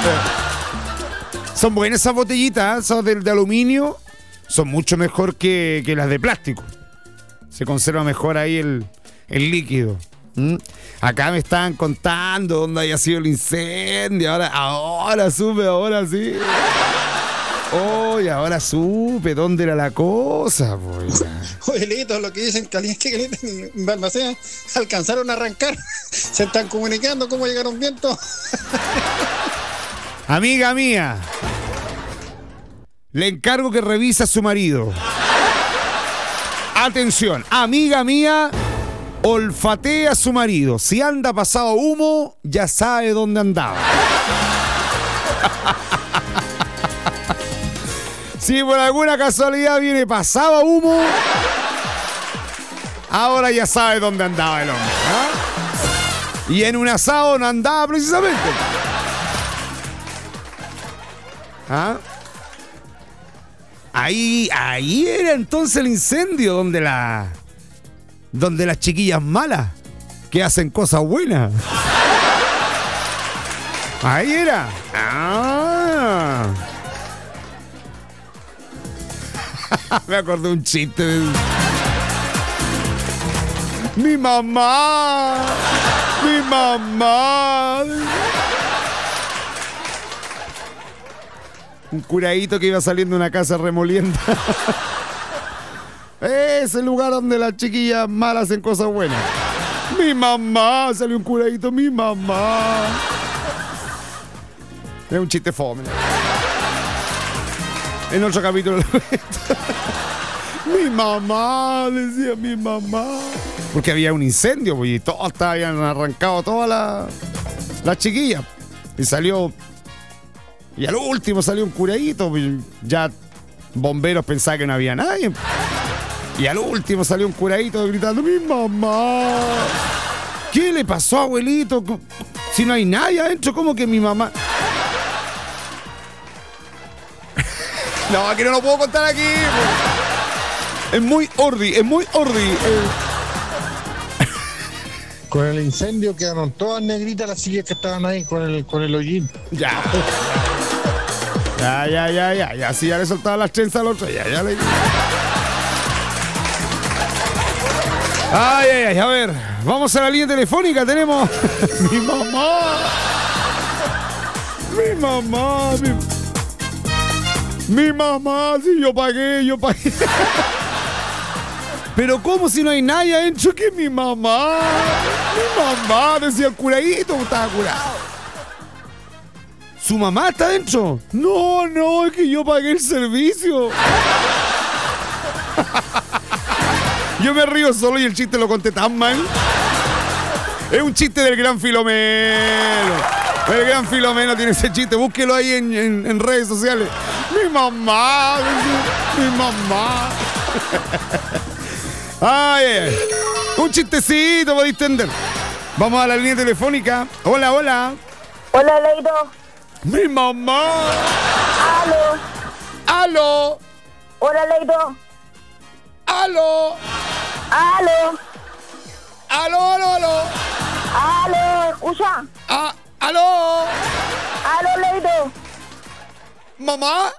Son buenas esas botellitas, ¿eh? Esas de, de aluminio. Son mucho mejor que, que las de plástico. Se conserva mejor ahí el, el líquido. ¿Mm? Acá me estaban contando dónde había sido el incendio. Ahora, ahora supe, ahora sí. Oye, ahora supe dónde era la cosa, pues. Oye, Lito, lo que dicen caliente, caliente en Balmaceda, alcanzaron a arrancar. Se están comunicando cómo llegaron vientos. Amiga mía, le encargo que revise a su marido. Atención, amiga mía, olfatea a su marido. Si anda pasado humo, ya sabe dónde andaba. Si por alguna casualidad viene pasado humo, ahora ya sabe dónde andaba el hombre. ¿Ah? Y en un asado no andaba precisamente. ¿Ah? Ahí, ahí era entonces el incendio donde la, donde las chiquillas malas que hacen cosas buenas. Ahí era. Ah. Me acordé un chiste de... Mi mamá, mi mamá. Un curadito que iba saliendo de una casa remolienda. Es el lugar donde las chiquillas malas hacen cosas buenas. Mi mamá, salió un curadito, mi mamá. Es un chiste fome. En otro capítulo. Mi mamá, decía mi mamá. Porque había un incendio, pues, y todos habían arrancado todas las la chiquillas. Y salió. Y al último salió un curadito. Pues, ya bomberos pensaban que no había nadie. Y al último salió un curadito gritando: mi mamá. ¿Qué le pasó, abuelito? Si no hay nadie adentro, ¿cómo que mi mamá? No, aquí no lo puedo contar aquí. Es muy ordi, es muy ordi. Eh. Con el incendio quedaron todas negritas las sillas que estaban ahí con el, con el hollín. Ya. Ya, ya, ya, ya. Ya, sí, ya le soltaba las trenzas al otro. Ya, ya le. Ay, ay, ay. A ver, vamos a la línea telefónica. Tenemos. Mi mamá. Mi mamá. Mi... Mi mamá, sí, yo pagué, yo pagué. Pero ¿cómo si no hay nadie adentro que mi mamá? Mi mamá, decía el curadito, estaba curado. ¿Su mamá está adentro? No, no, es que yo pagué el servicio. Yo me río solo y el chiste lo conté tan mal. Es un chiste del gran Filomeno. El gran Filomeno tiene ese chiste, búsquelo ahí en, en, en redes sociales. Mi mamá, mi mamá. Ay, ay, ay. Un chistecito para distender. Vamos a la línea telefónica. Hola, hola. Hola, Leito. Mi mamá. Aló. Aló. Hola, Leito. Aló. Aló. Aló, aló, aló. Aló, escucha. Ah, aló. Aló, Leito. ¿Mamá?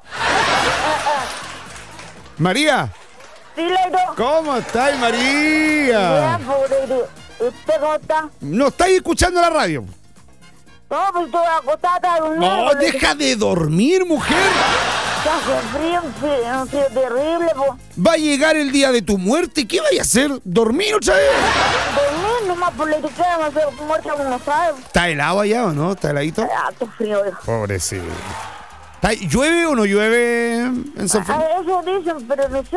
¿María? Sí, Leito. ¿Cómo estás, María? Bien, pues, Leito. ¿Usted cómo está? ¿No estáis escuchando la radio? No, pues estoy acostada a dormir. No, deja de dormir, mujer. Ya hace frío, un frío, un frío terrible, pues. Va a llegar el día de tu muerte. ¿Qué vaya a hacer? ¿Dormir otra vez? Dormir nomás, por Leito, que me hace muerta uno sabe. ¿Está helado allá o no? ¿Está heladito? Ah, qué frío, hijo. Pobrecito. ¿Llueve o no llueve en San Fernando? Ah, eso dicen, pero no sé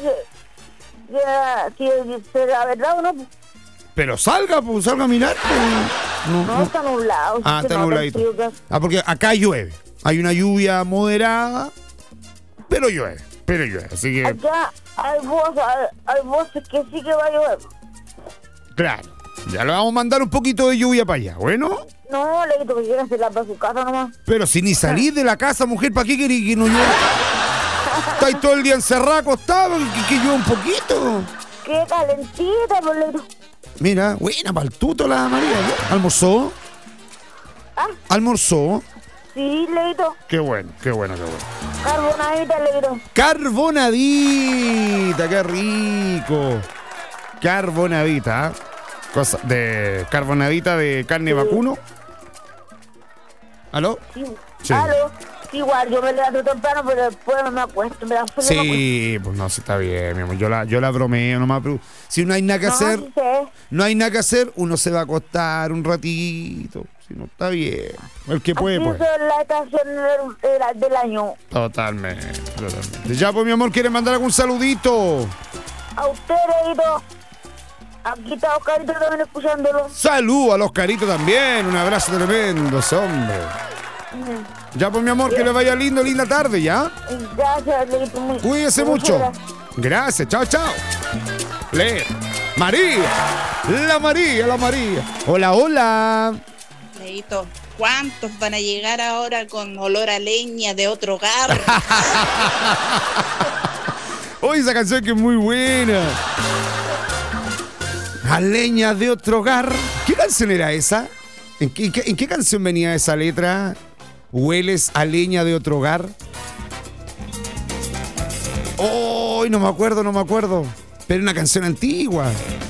si es la verdad o no. Pero salga, pues, salga a mirar. Pues. No, no, no, está nublado. Ah, está nubladito. Ah, porque acá llueve. Hay una lluvia moderada, pero llueve, pero llueve. Así que... Acá hay voces, hay, hay voces que sí que va a llover. Claro. Ya le vamos a mandar un poquito de lluvia para allá, ¿bueno? No, le digo que quiere hacer la para su casa nomás. Pero si ni salís de la casa, mujer, ¿para qué querés que no llueva? Estáis todo el día encerrado, acostado, que, que llueva un poquito. Qué calentita, por le digo. Mira, buena para el tuto la María. ¿Almorzó? ¿Ah? ¿Almorzó? Sí, Leito. Qué bueno, qué bueno, qué bueno. Carbonadita, Leito. Carbonadita, qué rico. Carbonadita, ¿eh? Cosa de carbonadita de carne sí. Vacuno. ¿Aló? Sí. Sí. ¿Aló? Sí, igual, yo me levanto temprano, pero después me acuesto. Me acuesto sí, me acuesto. Pues no, sí está bien, mi amor. Yo la, yo la bromeo nomás. Pero si no hay nada que no, hacer, sí sé. no hay nada que hacer, uno se va a acostar un ratito. Si no, está bien. El que puede, pues. Eso es la estación del, del, del año. Totalmente, totalmente. Ya, pues, mi amor, ¿quiere mandar algún saludito? A usted, Leito. Aquí está Oscarito también escuchándolo. Salud a los Oscarito también. Un abrazo tremendo, hombre. Mm. Ya, pues, mi amor, que le vaya lindo, linda tarde, ¿ya? Gracias, Leito. Cuídese mucho. Gracias, chao, chao. Le. María. La María, la María. Hola, hola. Leito, ¿cuántos van a llegar ahora con olor a leña de otro hogar? Oye, esa canción que es muy buena. A leña de otro hogar. ¿Qué canción era esa? ¿En qué, en qué, en qué canción venía esa letra? ¿Hueles a leña de otro hogar? Oh, no me acuerdo, no me acuerdo. Pero una canción antigua.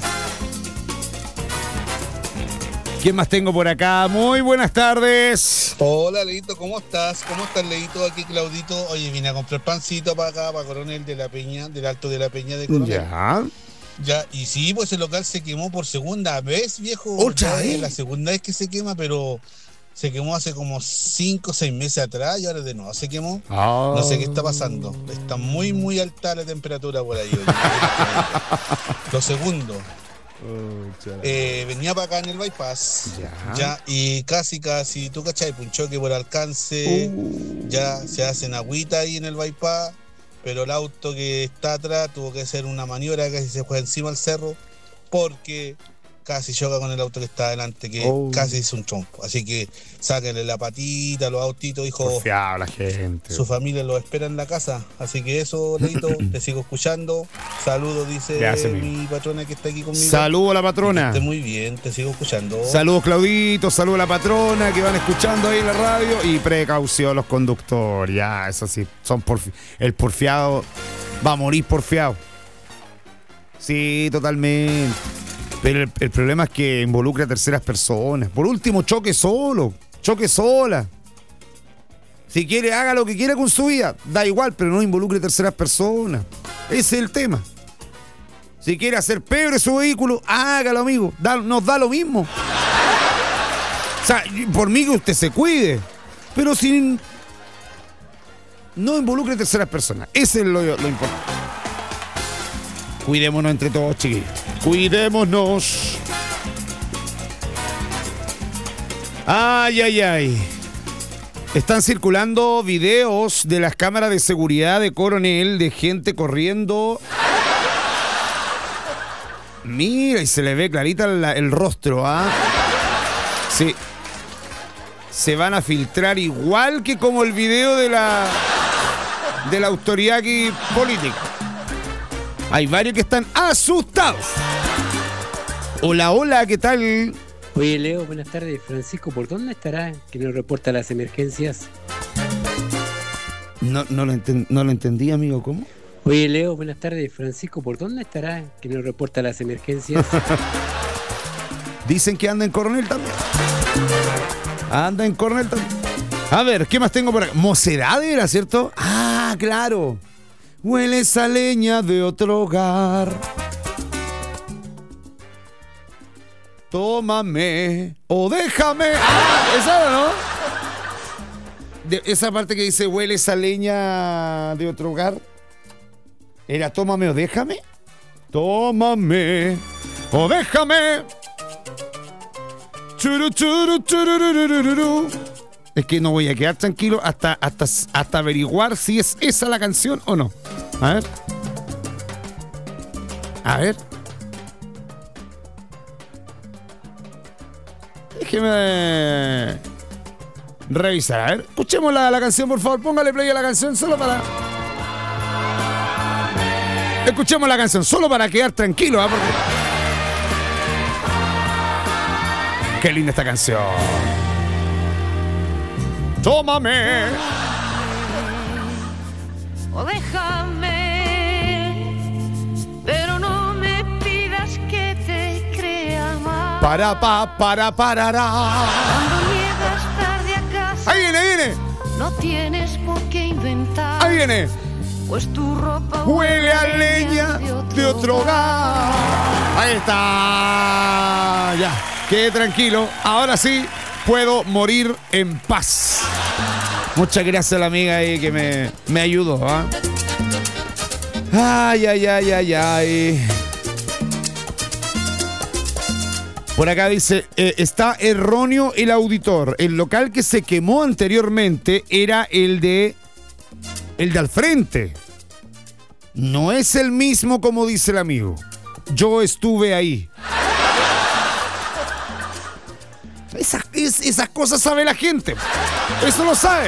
¿Quién más tengo por acá? Muy buenas tardes. Hola, Leito, ¿cómo estás? ¿Cómo estás, Leito? Aquí Claudito. Oye, vine a comprar pancito para acá, para Coronel de la Peña, del Alto de la Peña de Coronel. Ya. Ya, y sí, pues el local se quemó por segunda vez, viejo. ¿Otra Ya vez? es la segunda vez que se quema, pero se quemó hace como cinco o seis meses atrás y ahora de nuevo se quemó. Ah. No sé qué está pasando. Está muy, muy alta la temperatura por ahí. Oye. Lo segundo. Eh, venía para acá en el bypass ya. ya y casi casi tú cachai, un choque por alcance, uh. ya se hacen agüita ahí en el bypass, pero el auto que está atrás tuvo que hacer una maniobra, casi se fue encima del cerro porque casi choca con el auto que está adelante, que oh. casi hizo un trompo. Así que sáquenle la patita, los autitos, hijo. Porfiado la gente. Su familia lo espera en la casa. Así que eso, Leito, te sigo escuchando. Saludos, dice Gracias, mi amigo. patrona que está aquí conmigo. Saludo a la patrona. Que esté muy bien, te sigo escuchando. Saludos, Claudito, saludos a la patrona que van escuchando ahí en la radio. Y precaución los conductores. Ya, eso sí, son porfi- el porfiado va a morir porfiado. Sí, totalmente. Pero el, el problema es que involucra a terceras personas. Por último, choque solo. Choque sola. Si quiere, haga lo que quiera con su vida. Da igual, pero no involucre a terceras personas. Ese es el tema. Si quiere hacer pebre su vehículo, hágalo, amigo. Da, nos da lo mismo. O sea, por mí que usted se cuide. Pero sin... no involucre a terceras personas. Ese es lo, lo importante. Cuidémonos entre todos, chiquillos. Cuidémonos. Ay, ay, ay. Están circulando videos de las cámaras de seguridad de Coronel de gente corriendo. Mira, y se le ve clarita la, el rostro, ¿ah? Sí. Se van a filtrar igual que como el video de la de la autoridad aquí política. Hay varios que están asustados. Hola, hola, ¿qué tal? Oye, Leo, buenas tardes. Francisco, ¿por dónde estará que nos reporta las emergencias? No, no, lo, enten- no lo entendí, amigo, ¿cómo? Oye, Leo, buenas tardes. Francisco, ¿por dónde estará que nos reporta las emergencias? Dicen que anda en Coronel también. Anda en Coronel también. A ver, ¿qué más tengo por acá? Mocedad era, ¿cierto? Ah, claro. Huele esa leña de otro hogar. Tómame o déjame. Ah, esa era, ¿no? De esa parte que dice huele esa leña de otro hogar. ¿Era tómame o déjame? Tómame o déjame. Churu, churu, churururururu. Es que no voy a quedar tranquilo hasta, hasta, hasta averiguar si es esa la canción o no. A ver. A ver. Déjeme revisar. A ver. Escuchemos la, la canción, por favor. Póngale play a la canción solo para... Escuchemos la canción solo para quedar tranquilo, ¿eh? Porque... Qué linda esta canción. Tómame. O déjame, pero no me pidas que te crea más. Para, pa, para, parará. Cuando llegas tarde a casa, Ahí viene, viene. no tienes por qué inventar. Ahí viene. Pues tu ropa Huele a leña de otro hogar. Ahí está. Ya, quede tranquilo. Ahora sí puedo morir en paz. Muchas gracias a la amiga ahí que me, me ayudó. ¿eh? Ay, ay, ay, ay, ay. Por acá dice, eh, está erróneo el auditor. El local que se quemó anteriormente era el de... El de al frente. No es el mismo como dice el amigo. Yo estuve ahí. Esas, esas es, esas cosas sabe la gente. Eso lo sabe.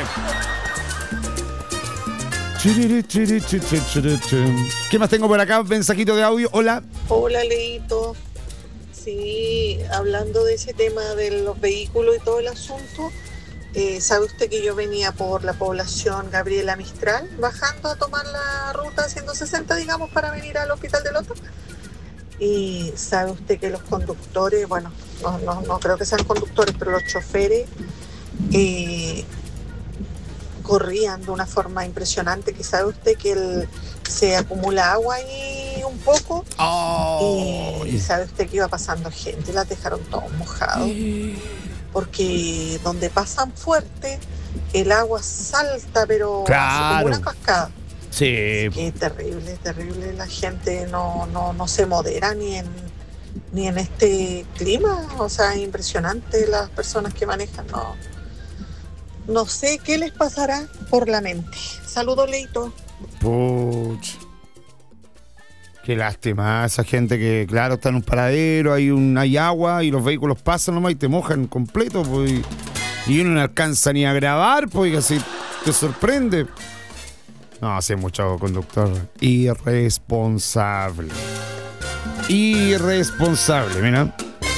¿Qué más tengo por acá? Mensajito de audio. Hola. Hola, Leito. Sí, hablando de ese tema de los vehículos y todo el asunto, eh, ¿sabe usted que yo venía por la población Gabriela Mistral, bajando a tomar la ruta ciento sesenta, digamos, para venir al hospital de Lota? Y sabe usted que los conductores, bueno, no, no, no creo que sean conductores, pero los choferes eh, corrían de una forma impresionante, que sabe usted que el, se acumula agua ahí un poco. Oh. Y, y sabe usted que iba pasando gente, las dejaron todos mojados. Porque donde pasan fuerte, el agua salta, pero claro, como una cascada. Sí. Qué terrible, terrible. La gente no, no, no se modera ni en, ni en este clima. O sea, impresionante las personas que manejan. No, no sé qué les pasará por la mente. Saludos, Leito. Puch. Qué lástima, esa gente que, claro, está en un paradero, hay un hay agua y los vehículos pasan nomás y te mojan completo, pues, y uno no alcanza ni a grabar, pues, y así te sorprende. No, hace mucho conductor irresponsable. Irresponsable, mira.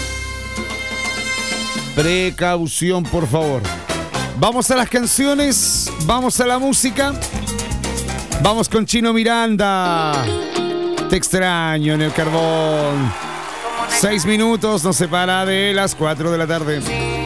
Precaución, por favor. Vamos a las canciones, vamos a la música. Vamos con Chino Miranda. Te extraño en el carbón. Seis minutos nos separa de las cuatro de la tarde.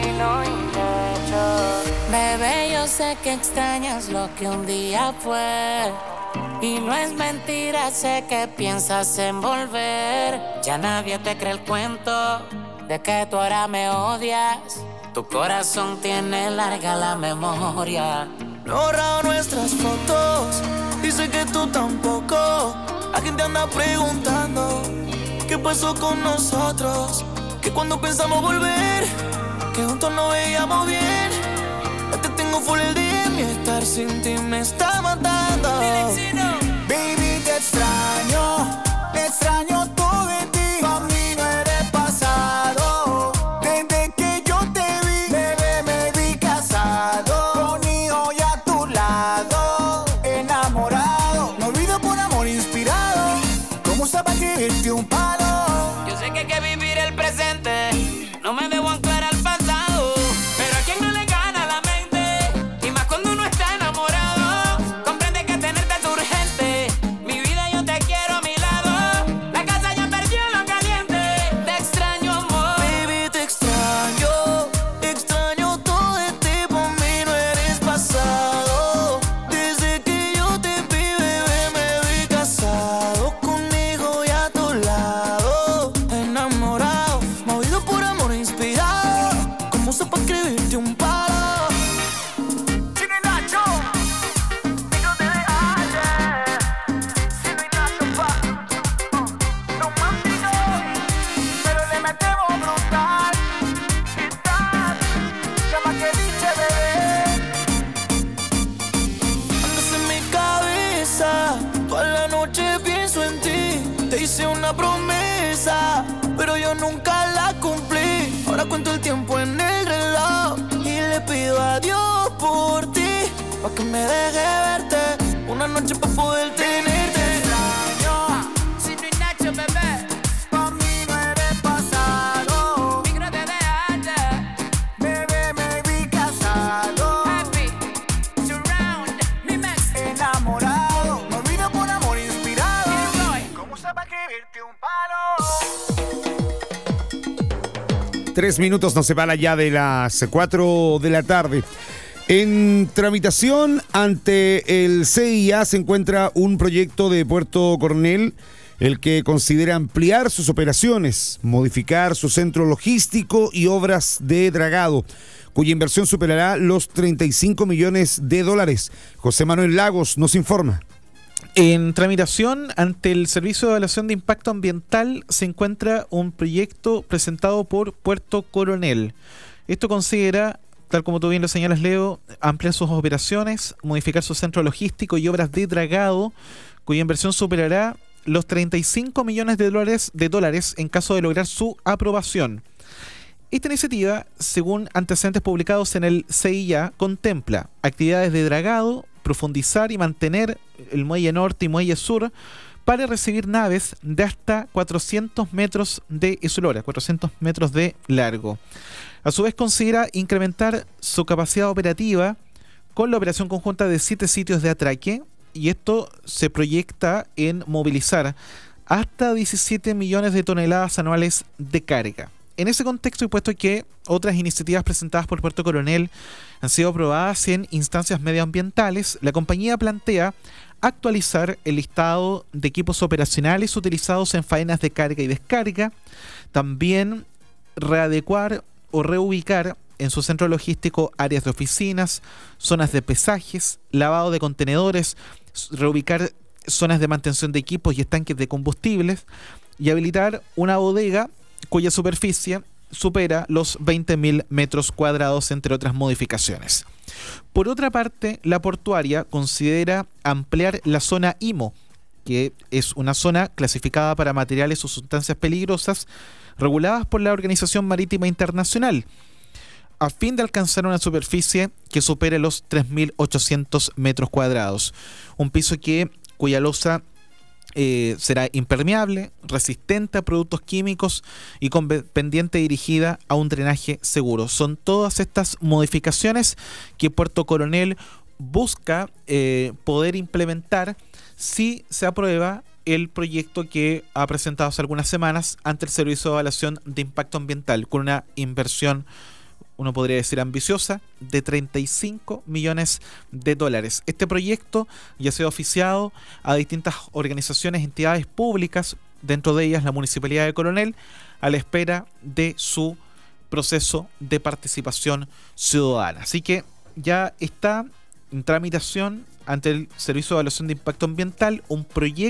Bebé, yo sé que extrañas lo que un día fue. Y no es mentira, sé que piensas en volver. Ya nadie te cree el cuento de que tú ahora me odias. Tu corazón tiene larga la memoria. No he borrado nuestras fotos y sé que tú tampoco. La gente anda preguntando qué pasó con nosotros. Que cuando pensamos volver, que juntos nos veíamos bien. Ya te tengo full el día y estar sin ti me está matando. Baby, te extraño, te extraño todo de ti. Pa' mí no eres pasado. Desde que yo te vi, bebé, me vi casado. Con hijo y a tu lado, enamorado. Me olvido por amor inspirado. ¿Cómo sabes escribirte un palo? Yo sé que hay que vivir el presente. No me debo anclar al pasado. Pero a quien no le gana la mente. Y más cuando uno está enamorado. Comprende que tenerte es urgente. Mi vida yo te quiero a mi lado. La casa ya perdió lo caliente. Te extraño, amor. Baby, te extraño. Extraño todo de ti. Por mí no eres pasado. Desde que yo te vi, bebé, me vi casado. Conmigo y a tu lado. Enamorado. Movido por amor inspirado. ¿Cómo se puede escribirte un palo? Chino y Nacho. Y no te dejes. Chino y Nacho, pa. Romántico. Pero le metemos brutal. Y tal. Llama que dice, bebé. Andas en mi cabeza. Toda la noche pienso en ti. Te hice una promesa, pero yo nunca la cumplí. Ahora cuento el tiempo en el reloj y le pido a Dios por ti, pa' que me deje verte una noche pa' poder tenerte. Chino y Nacho, bebé. Pa' mí no eres pasado. Micro te dejaste. Bebé, me vi casado. Happy. Surround. Mi mes. Enamorado. Me olvido por amor inspirado. ¿Cómo se va a escribirte un palo? Tres minutos nos separa ya de las cuatro de la tarde. En tramitación ante el C I A se encuentra un proyecto de Puerto Coronel, el que considera ampliar sus operaciones, modificar su centro logístico y obras de dragado, cuya inversión superará los treinta y cinco millones de dólares. José Manuel Lagos nos informa. En tramitación ante el Servicio de Evaluación de Impacto Ambiental se encuentra un proyecto presentado por Puerto Coronel. Esto considera, tal como tú bien lo señalas, Leo, ampliar sus operaciones, modificar su centro logístico y obras de dragado, cuya inversión superará los treinta y cinco millones de dólares, de dólares en caso de lograr su aprobación. Esta iniciativa, según antecedentes publicados en el C I A, contempla actividades de dragado, profundizar y mantener el muelle norte y muelle sur para recibir naves de hasta cuatrocientos metros de eslora, cuatrocientos metros de largo. A su vez considera incrementar su capacidad operativa con la operación conjunta de siete sitios de atraque, y esto se proyecta en movilizar hasta diecisiete millones de toneladas anuales de carga. En ese contexto, y puesto que otras iniciativas presentadas por Puerto Coronel han sido aprobadas en instancias medioambientales, la compañía plantea actualizar el listado de equipos operacionales utilizados en faenas de carga y descarga, también readecuar o reubicar en su centro logístico áreas de oficinas, zonas de pesajes, lavado de contenedores, reubicar zonas de mantención de equipos y estanques de combustibles, y habilitar una bodega cuya superficie supera los veinte mil metros cuadrados, entre otras modificaciones. Por otra parte, la portuaria considera ampliar la zona I M O, que es una zona clasificada para materiales o sustancias peligrosas reguladas por la Organización Marítima Internacional, a fin de alcanzar una superficie que supere los tres mil ochocientos metros cuadrados. Un piso que, cuya losa eh, será impermeable, resistente a productos químicos y con pendiente dirigida a un drenaje seguro. Son todas estas modificaciones que Puerto Coronel busca eh, poder implementar si se aprueba el proyecto que ha presentado hace algunas semanas ante el Servicio de Evaluación de Impacto Ambiental, con una inversión, uno podría decir ambiciosa, de treinta y cinco millones de dólares. Este proyecto ya ha sido oficiado a distintas organizaciones, entidades públicas, dentro de ellas la Municipalidad de Coronel, a la espera de su proceso de participación ciudadana. Así que ya está en tramitación ante el Servicio de Evaluación de Impacto Ambiental un proyecto